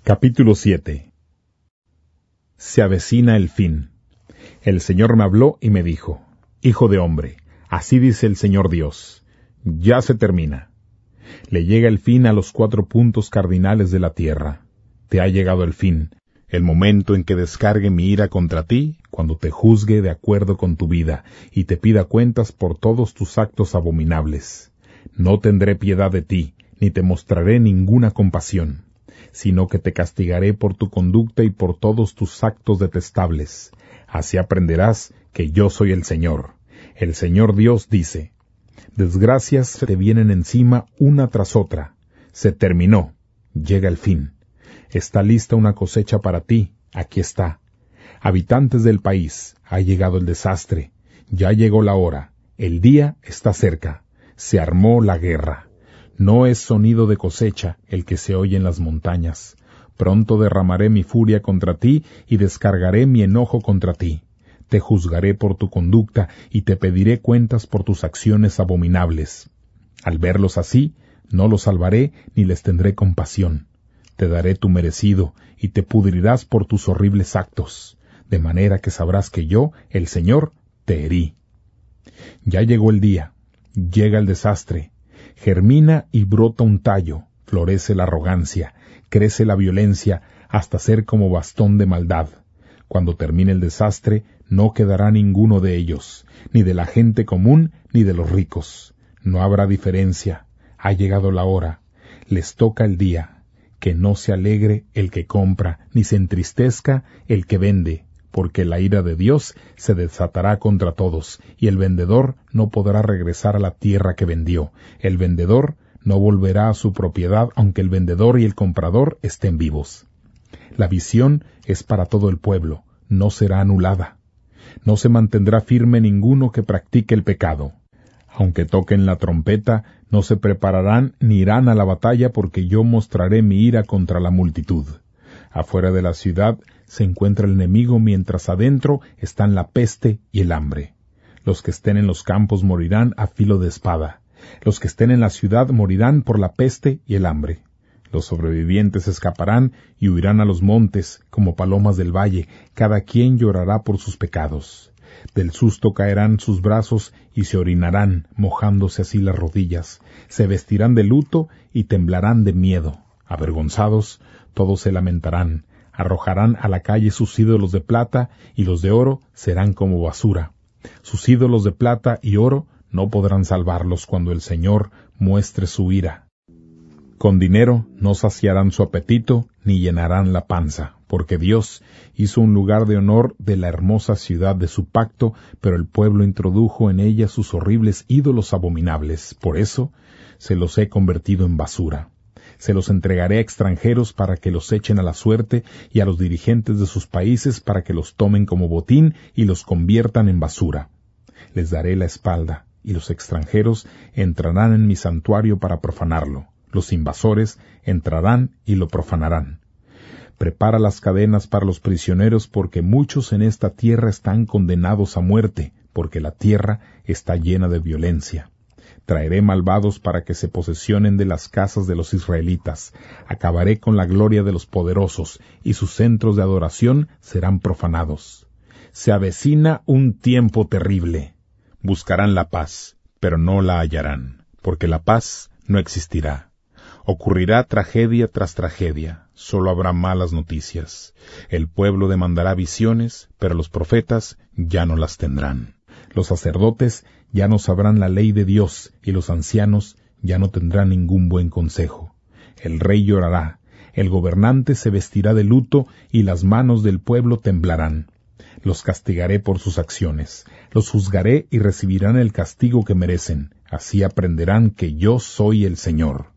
Capítulo 7. Se avecina el fin. El Señor me habló y me dijo: Hijo de hombre, así dice el Señor Dios, ya se termina. Le llega el fin a los 4 puntos cardinales de la tierra. Te ha llegado el fin, el momento en que descargue mi ira contra ti, cuando te juzgue de acuerdo con tu vida, y te pida cuentas por todos tus actos abominables. No tendré piedad de ti, ni te mostraré ninguna compasión, sino que te castigaré por tu conducta y por todos tus actos detestables. Así aprenderás que yo soy el Señor. El Señor Dios dice: desgracias te vienen encima una tras otra. Se terminó. Llega el fin. Está lista una cosecha para ti. Aquí está. Habitantes del país, ha llegado el desastre. Ya llegó la hora. El día está cerca. Se armó la guerra. No es sonido de cosecha el que se oye en las montañas. Pronto derramaré mi furia contra ti y descargaré mi enojo contra ti. Te juzgaré por tu conducta y te pediré cuentas por tus acciones abominables. Al verlos así, no los salvaré ni les tendré compasión. Te daré tu merecido y te pudrirás por tus horribles actos, de manera que sabrás que yo, el Señor, te herí. Ya llegó el día, llega el desastre. Germina y brota un tallo, florece la arrogancia, crece la violencia, hasta ser como bastón de maldad. Cuando termine el desastre, no quedará ninguno de ellos, ni de la gente común, ni de los ricos. No habrá diferencia. Ha llegado la hora. Les toca el día. Que no se alegre el que compra, ni se entristezca el que vende, porque la ira de Dios se desatará contra todos, y el vendedor no podrá regresar a la tierra que vendió. El vendedor no volverá a su propiedad, aunque el vendedor y el comprador estén vivos. La visión es para todo el pueblo, no será anulada. No se mantendrá firme ninguno que practique el pecado. Aunque toquen la trompeta, no se prepararán ni irán a la batalla, porque yo mostraré mi ira contra la multitud. Afuera de la ciudad se encuentra el enemigo, mientras adentro están la peste y el hambre. Los que estén en los campos morirán a filo de espada. Los que estén en la ciudad morirán por la peste y el hambre. Los sobrevivientes escaparán y huirán a los montes, como palomas del valle, cada quien llorará por sus pecados. Del susto caerán sus brazos y se orinarán, mojándose así las rodillas. Se vestirán de luto y temblarán de miedo. Avergonzados, todos se lamentarán. Arrojarán a la calle sus ídolos de plata, y los de oro serán como basura. Sus ídolos de plata y oro no podrán salvarlos cuando el Señor muestre su ira. Con dinero no saciarán su apetito, ni llenarán la panza, porque Dios hizo un lugar de honor de la hermosa ciudad de su pacto, pero el pueblo introdujo en ella sus horribles ídolos abominables. Por eso se los he convertido en basura. Se los entregaré a extranjeros para que los echen a la suerte, y a los dirigentes de sus países para que los tomen como botín y los conviertan en basura. Les daré la espalda, y los extranjeros entrarán en mi santuario para profanarlo. Los invasores entrarán y lo profanarán. Prepara las cadenas para los prisioneros, porque muchos en esta tierra están condenados a muerte, porque la tierra está llena de violencia. Traeré malvados para que se posesionen de las casas de los israelitas. Acabaré con la gloria de los poderosos, y sus centros de adoración serán profanados. Se avecina un tiempo terrible. Buscarán la paz, pero no la hallarán, porque la paz no existirá. Ocurrirá tragedia tras tragedia, solo habrá malas noticias. El pueblo demandará visiones, pero los profetas ya no las tendrán. Los sacerdotes ya no sabrán la ley de Dios, y los ancianos ya no tendrán ningún buen consejo. El rey llorará, el gobernante se vestirá de luto, y las manos del pueblo temblarán. Los castigaré por sus acciones, los juzgaré y recibirán el castigo que merecen. Así aprenderán que yo soy el Señor.